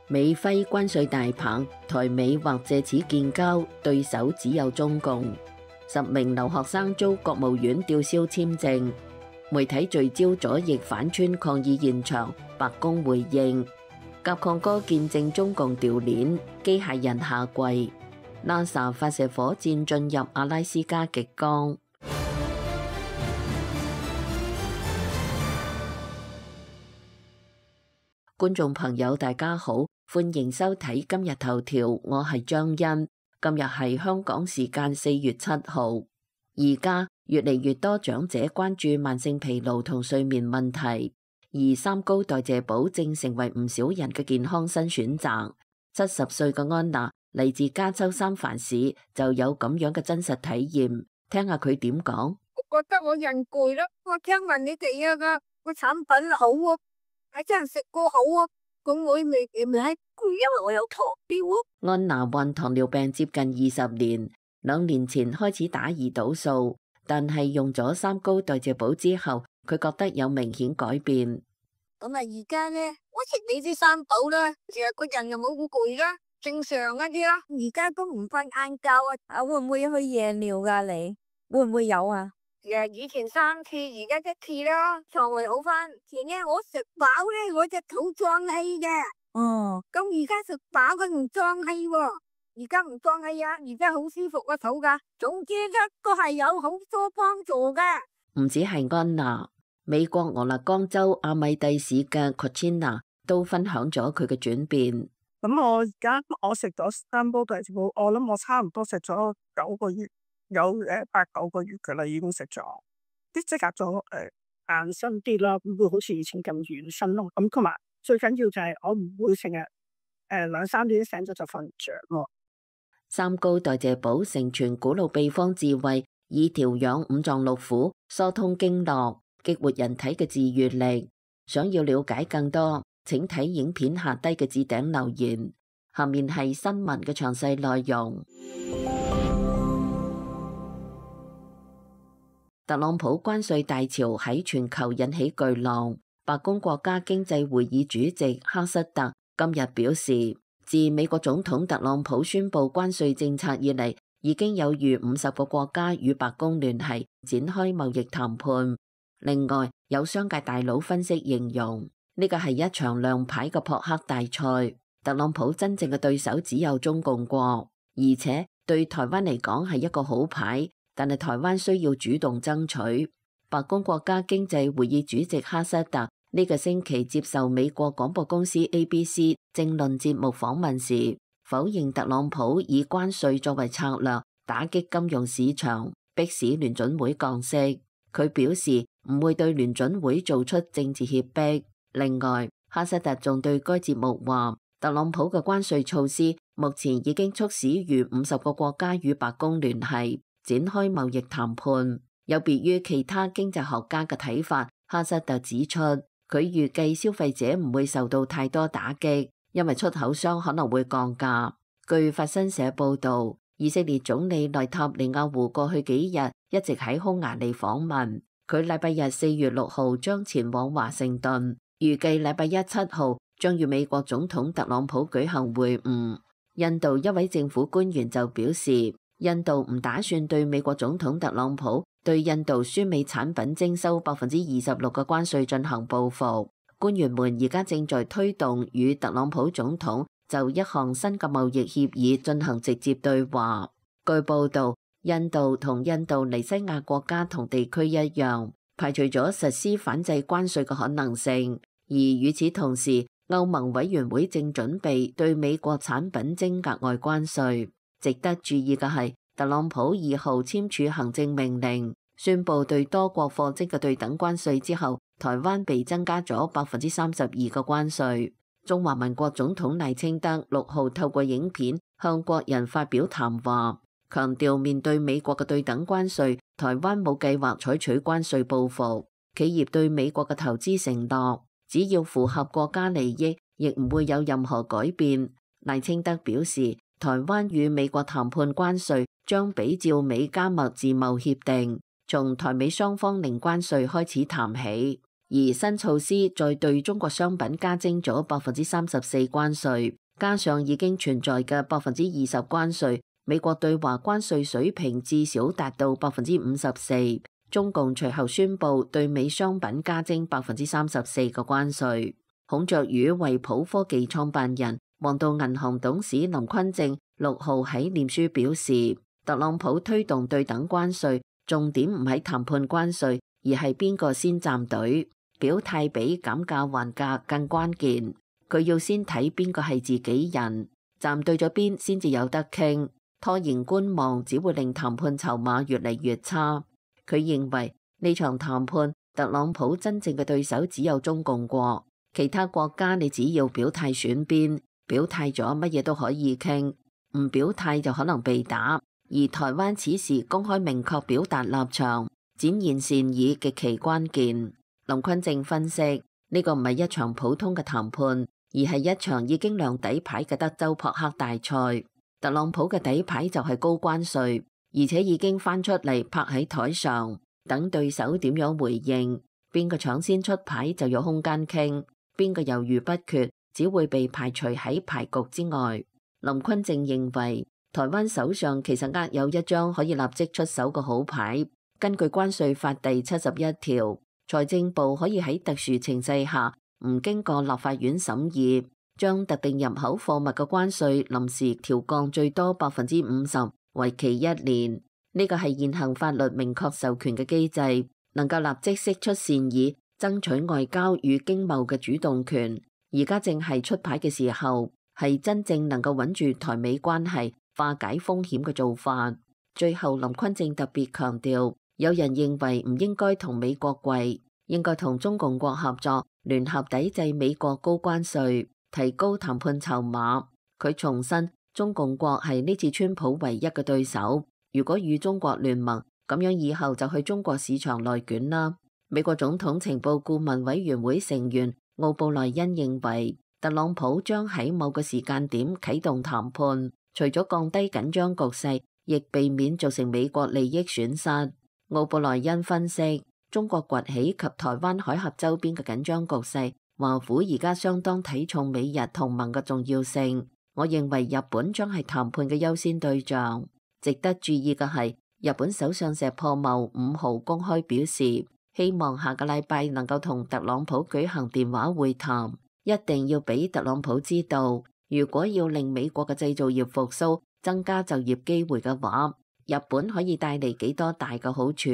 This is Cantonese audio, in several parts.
美揮關稅大棒，台美或借此建交，對手只有中共。10名留學生遭國務院吊銷簽證。媒體聚焦左翼反川抗議現場，白宮回應。甲礦哥見證中共掉鏈，機械人下跪。NASA 發射火箭進入阿拉斯加極光。觀眾朋友大家好，歡迎收睇今日頭條，我係張欣。今日係香港時間4月7號。而家越嚟越多長者關注慢性疲勞同睡眠問題，而三高代謝寶正成為唔少人嘅健康新選擇。70歲嘅安娜嚟自加州三藩市，就有咁樣嘅真實體驗，聽下佢點講。 我覺得我人攰咯，我聽聞你哋個產品好啊。係真係食過好啊！咁我未攰，因為我有糖尿啊。 安娜患糖尿病接近20年，2年前開始打胰島素，但係用咗三高代謝寶之後，佢覺得有明顯改變。 咁啊，而家咧，我食你啲三寶啦，其實個人又冇咁攰啦，正常一啲啦。而家都唔瞓晏覺啊！會唔會去夜尿噶？你會唔會有啊？以前3次，而家1次啦，腸胃好翻。前日我食飽咧，我隻肚脹氣嘅。咁而家食飽佢唔脹氣喎，而家唔脹氣啊，而家好舒服個肚噶。總之咧都係有好多幫助嘅。 唔止係安娜，美國俄勒岡州阿米蒂市嘅 Cochina 都分享咗佢嘅轉變。 咁我而家我食咗三煲代謝寶，我諗我差唔多食咗9個月。有8、9個月嘅啦，已經食咗啲即刻咗硬身啲啦，唔會好似以前咁軟身咯。咁同埋最緊要就係我唔會成日2、3點醒咗就瞓唔着咯。 三高代謝寶承傳古老秘方智慧，以調養五臟六腑、疏通經絡、激活人體嘅自癒力。想要了解更多，請睇影片下低嘅置頂留言。下面係新聞嘅詳細內容。特朗普關稅大潮喺全球引起巨浪。白宮國家經濟會議主席哈瑟特今日表示，自美國總統特朗普宣布關稅政策以嚟，已經有逾50個國家與白宮聯繫展開貿易談判。另外，有商界大佬分析形容，呢個係一場亮牌嘅撲克大賽。特朗普真正嘅對手只有中共國，而且對台灣嚟講係一個好牌。但係台灣需要主動爭取。白宮國家經濟會議主席哈瑟特呢個星期接受美國廣播公司 ABC 政論節目訪問時，否認特朗普以關稅作為策略打擊金融市場，迫使聯準會降息。佢表示唔會對聯準會做出政治脅迫。另外，哈瑟特仲對該節目話，特朗普嘅關稅措施目前已經促使逾50個國家與白宮聯繫展開貿易談判。有別於其他經濟學家嘅睇法，哈瑟特指出，佢預計消費者唔會受到太多打擊，因為出口商可能會降價。據法新社報導，以色列總理內塔尼亞胡過去幾日一直喺匈牙利訪問，佢禮拜日4月6號將前往華盛頓，預計禮拜一7號將與美國總統特朗普舉行會晤。印度一位政府官員就表示，印度唔打算對美國總統特朗普對印度輸美產品徵收26%嘅關稅進行報復。官員們而家正在推動與特朗普總統就一項新嘅貿易協議進行直接對話。據報導，印度同印度尼西亞國家同地區一樣，排除咗實施反制關稅嘅可能性。而與此同時，歐盟委員會正準備對美國產品徵額外關稅。值得注意嘅係，特朗普2號簽署行政命令，宣布對多國貨徵嘅對等關稅之後，台灣被增加咗32%嘅關稅。中華民國總統賴清德6號透過影片向國人發表談話，強調面對美國嘅對等關稅，台灣冇計劃採取關稅報復。企業對美國嘅投資承諾，只要符合國家利益，亦唔會有任何改變。賴清德表示，台灣與美國談判關稅將比照美加墨自貿協定，從台美雙方零關稅開始談起。 而新措施再對中國商品加徵咗34%關稅，加上已經存在嘅20%關稅，美國對華關稅水平至少達到54%。中共隨後宣布對美商品加徵34%嘅關稅。孔雀魚惠普科技創辦人、黃道銀行董事林坤正6號喺臉書表示，特朗普推動對等關稅，重點唔係談判關稅，而係邊個先站隊，表態比減價還價更關鍵。佢要先睇邊個係自己人，站對咗邊先至有得傾，拖延觀望只會令談判籌碼越嚟越差。佢認為呢場談判，特朗普真正嘅對手只有中共國。其他國家你只要表態選邊，表態咗乜嘢都可以傾，唔表態就可能被打。而台灣此時公開明確表達立場，展現善意極其關鍵。林坤正分析，呢個唔係一場普通嘅談判，而係一場已經亮底牌嘅德州撲克大賽。特朗普嘅底牌就係高關稅，而且已經翻出嚟拍喺台上，等對手點樣回應，邊個搶先出牌就有空間傾。邊個猶豫不決，只會被排除喺牌局之外。林坤正認為，台灣手上其實握有一張可以立即出手嘅好牌。根據關稅法第71條，財政部可以喺特殊情勢下，唔經過立法院審議，將特定入口貨物嘅關稅臨時調降最多50%，為期1年。呢個係現行法律明確授權嘅機制，能夠立即釋出善意，爭取外交與經貿嘅主動權。而家正係出牌嘅時候，係真正能夠穩住台美關係、化解風險嘅做法。最後，林坤正特別強調，有人認為唔應該同美國跪，應該同中共國合作，聯合抵制美國高關稅，提高談判籌碼。佢重申，中共國係呢次川普唯一嘅對手。如果與中國聯盟，咁樣以後就去中國市場內捲啦。美國總統情報顧問委員會成員奧布萊恩認為，特朗普將喺某個時間點啟動談判，除咗降低緊張局勢，亦避免造成美國利益損失。奧布萊恩分析，中國崛起及台灣海峽周邊嘅緊張局勢，華府而家相當睇重美日同盟嘅重要性。我認為日本將係談判嘅優先對象。值得注意嘅係，日本首相石破茂5號公開表示，希望下個禮拜能夠同特朗普舉行電話會談，一定要俾特朗普知道，如果要令美國嘅製造業復甦、增加就業機會嘅話，日本可以帶嚟幾多大嘅好處。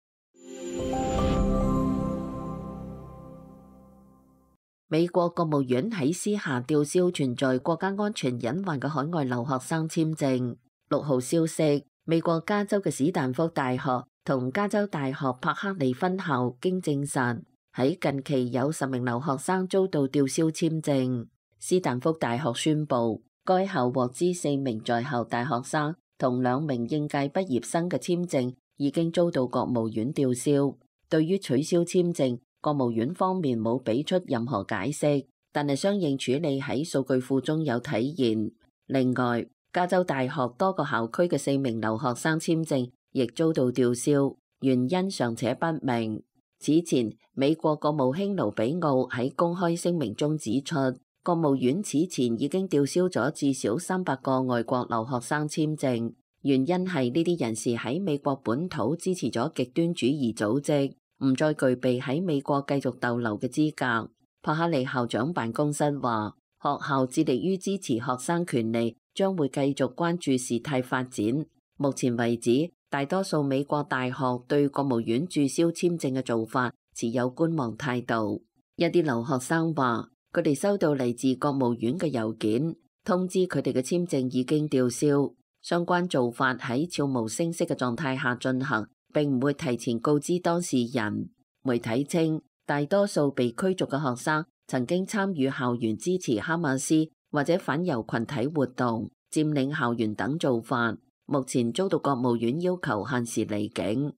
美國國務院喺私下吊銷存在國家安全隱患嘅海外留學生簽證。6號消息，美國加州嘅史丹福大學同加州大學柏克利分校經證實，喺近期有10名留學生遭到吊銷簽證。史丹福大學宣布，該校獲知4名在校大學生同2名應屆畢業生嘅簽證已經遭到國務院吊銷。對於取消簽證，國務院方面冇俾出任何解釋，但係相應處理喺數據庫中有體現。另外，加州大學多個校區嘅4名留學生簽證亦遭到吊銷，原因尚且不明。此前，美國國務卿盧比奧喺公開聲明中指出，國務院此前已經吊銷咗至少300個外國留學生簽證，原因係呢啲人士喺美國本土支持咗極端主義組織，唔再具備喺美國繼續逗留嘅資格。柏克利校長辦公室話，學校致力於支持學生權利，將會繼續關注事態發展。目前為止，大多數美國大學對國務院註銷簽證嘅做法持有觀望態度。一啲留學生話，佢哋收到嚟自國務院嘅郵件，通知佢哋嘅簽證已經吊銷。相關做法喺悄無聲息嘅狀態下進行，並唔會提前告知當事人。媒體稱，大多數被驅逐嘅學生曾經參與校園支持哈馬斯或者反猶群體活動、佔領校園等做法，目前遭到國務院要求限時離境。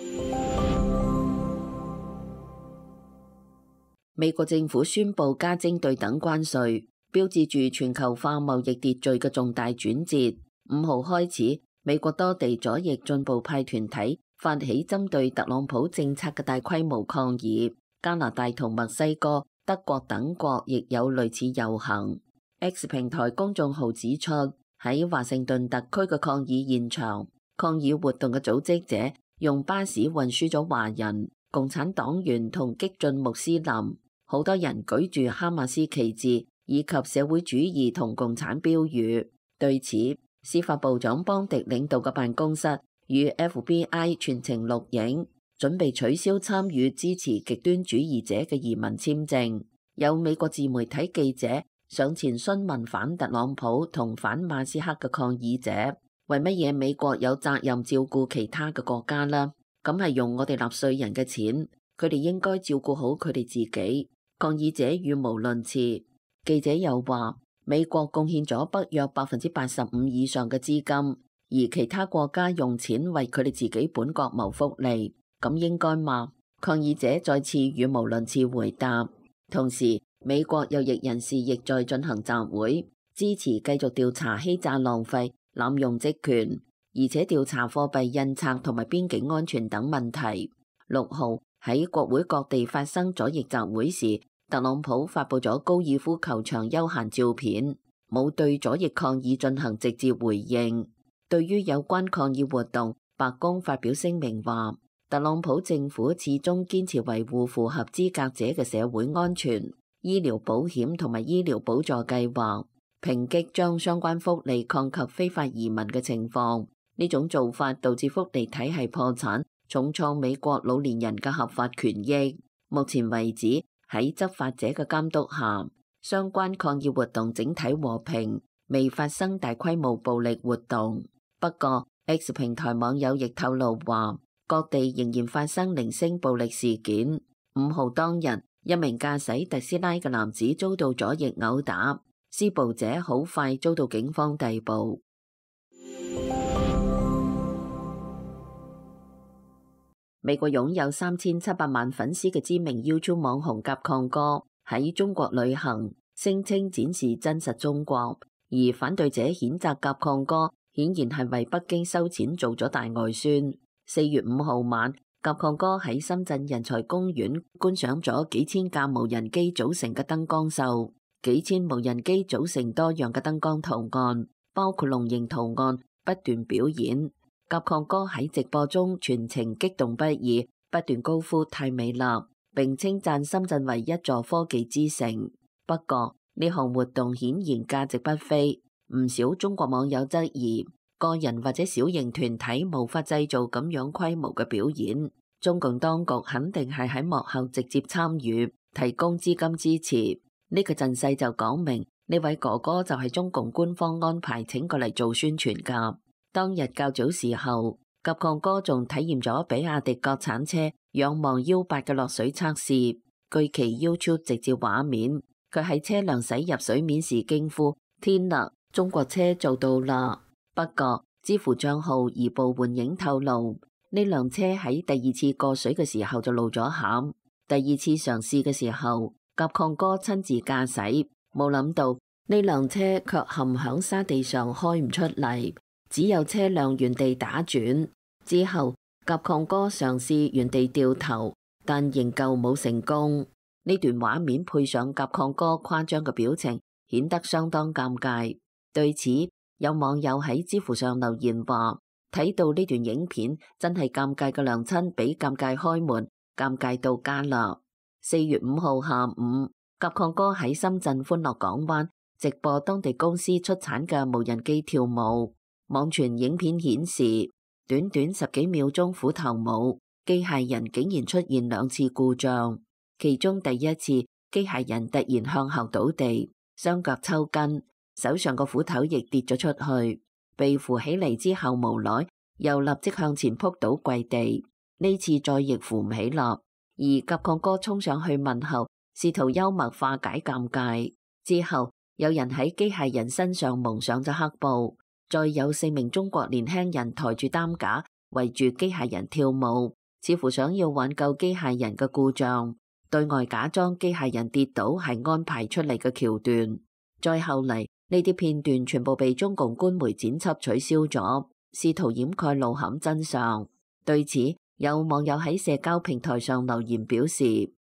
美國政府宣布加徵對等關稅，標誌住全球化貿易秩序嘅重大轉折。5號開始，美國多地左翼進步派團體發起針對特朗普政策嘅大規模抗議， 加拿大同墨西哥、德國等國亦有類似遊行。X 平台公眾號指出，喺華盛頓特區嘅抗議現場，抗議活動嘅組織者用巴士運輸咗華人、共產黨員同激進穆斯林，好多人舉住哈馬斯旗幟以及社會主義同共產標語。對此，司法部長邦迪領導嘅辦公室與 FBI 全程錄影，準備取消參與支持極端主義者嘅移民簽證。有美國自媒體記者上前詢問反特朗普同反馬斯克嘅抗議者，為乜嘢美國有責任照顧其他嘅國家呢？咁係用我哋納稅人嘅錢，佢哋應該照顧好佢哋自己。抗議者語無倫次。記者又話，美國貢獻咗北約85%以上嘅資金，而其他國家用錢為佢哋自己本國謀福利，咁應該嗎？抗議者再次語無倫次回答。同時，美國右翼人士亦在進行集會，支持繼續調查欺詐浪費、濫用職權，而且調查貨幣印鈔同埋邊境安全等問題。6號喺國會各地發生左翼集會時，特朗普發佈咗高爾夫球場休閒照片，冇對左翼抗議進行直接回應。對於有關抗議活動，白宮發表聲明話，特朗普政府始終堅持維護符合資格者嘅社會安全、醫療保險同埋醫療補助計劃，抨擊將相關福利擴及非法移民嘅情況。呢種做法導致福利體系破產，重創美國老年人嘅合法權益。目前為止，喺執法者嘅監督下，相關抗議活動整體和平，未發生大規模暴力活動。不過 X 平台網友亦透露話，各地仍然發生零星暴力事件。5號當日，一名駕駛特斯拉嘅男子遭到左翼毆打，施暴者好快遭到警方逮捕。美國擁有3700萬粉絲嘅知名 YouTube 網紅甲亢哥喺中國旅行，聲稱展示真實中國，而反對者譴責甲亢哥顯然係為北京收錢做咗大外宣。4月5號晚，甲亢哥喺深圳人才公園觀賞咗幾千架無人機組成嘅燈光秀，幾千無人機組成多樣嘅燈光圖案，包括龍形圖案，不斷表演。甲亢哥喺直播中全程激動不已，不斷高呼太美啦，並稱讚深圳為一座科技之城。不過呢項活動顯然價值不菲，唔少中國網友質疑個人或者小型團體無法製造咁樣規模嘅表演，中共當局肯定係喺幕後直接參與，提供資金支持。呢個陣勢就講明呢位哥哥就係中共官方安排請過嚟做宣傳噶。當日較早時候，甲亢哥仲體驗咗比亞迪國產車仰望180嘅落水測試。據其 YouTube 直接畫面，佢喺車輛駛入水面時驚呼：天啊，中國車做到啦！不過知乎賬號移步換影透露，呢輛車喺第二次過水嘅時候就露咗餡。第二次嘗試嘅時候，甲亢哥親自駕駛，冇諗到呢輛車卻陷響沙地上開唔出嚟。只有車輛原地打轉，之後甲亢哥嘗試原地掉頭，但仍舊冇成功。呢段畫面配上甲亢哥誇張嘅表情，顯得相當尷尬。對此，有網友喺知乎上留言話：睇到呢段影片，真係尷尬嘅娘親俾尷尬開門，尷尬到家啦。4月5號下午，甲亢哥喺深圳歡樂港灣直播當地公司出產嘅無人機跳舞。網傳影片顯示，短短10幾秒鐘虎頭舞，機械人竟然出現2次故障，其中第一次機械人突然向後倒地，雙腳抽筋，手上個斧頭亦跌咗出去，被扶起嚟之後無奈又立即向前撲倒跪地，呢次再亦扶唔起啦。而甲亢哥衝上去問候，試圖幽默化解尷尬。之後有人喺機械人身上蒙上咗黑布。再有4名中國年輕人抬住擔架圍住機械人跳舞，似乎想要挽救機械人嘅故障，對外假裝機械人跌倒係安排出嚟嘅橋段。再後嚟呢啲片段全部被中共官媒剪輯取消咗，試圖掩蓋露餡真相。對此，有網友喺社交平台上留言表示：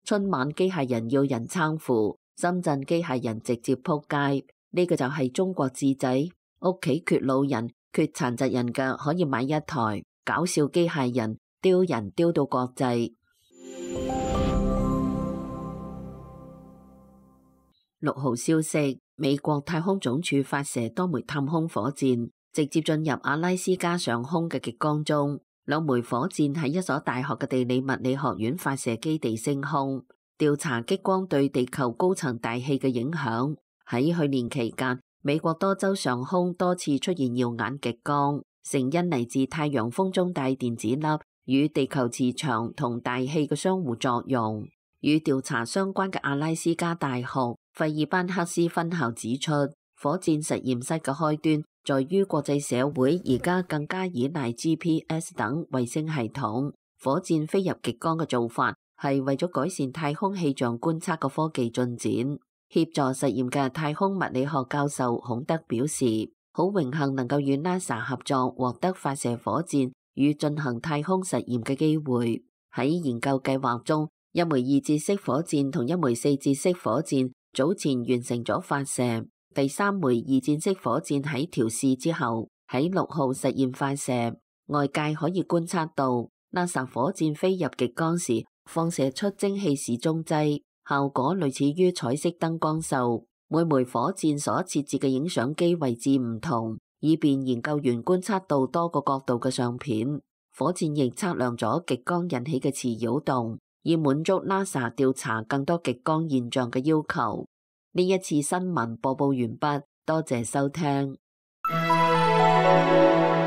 春晚機械人要人撐扶，深圳機械人直接撲街。呢個就係中國智仔，屋企缺老人、缺殘疾人嘅可以買一台搞笑機械人，丟人丟到國際。6號消息，美國太空總署發射多枚探空火箭，直接進入阿拉斯加上空嘅極光中。兩枚火箭喺一所大學嘅地理物理學院發射基地升空，調查激光對地球高層大氣嘅影響。喺去年期間，美國多州上空多次出現耀眼極光，成因嚟自太陽風中帶電子粒與地球磁場同大氣嘅相互作用。與調查相關嘅阿拉斯加大學費爾班克斯分校指出，火箭實驗室嘅開端在於國際社會而家更加依賴 GPS 等衛星系統。火箭飛入極光嘅做法係為咗改善太空氣象觀測嘅科技進展。協助實驗嘅太空物理學教授孔德表示，好榮幸能夠與 NASA 合作，獲得發射火箭與進行太空實驗嘅機會。喺研究計劃中，一枚2節式火箭同一枚4節式火箭早前完成咗發射，第3枚2節式火箭喺調試之後，喺6號實驗發射。外界可以觀察到 NASA 火箭飛入極光時放射出蒸汽時鐘劑，效果類似於彩色燈光秀。每枚火箭所設置嘅影相機位置唔同，以便研究員觀察到多個角度嘅相片。火箭亦測量咗極光引起嘅磁擾動，以滿足 NASA 調查更多極光現象嘅要求。呢一次新聞播報完畢，多謝收聽。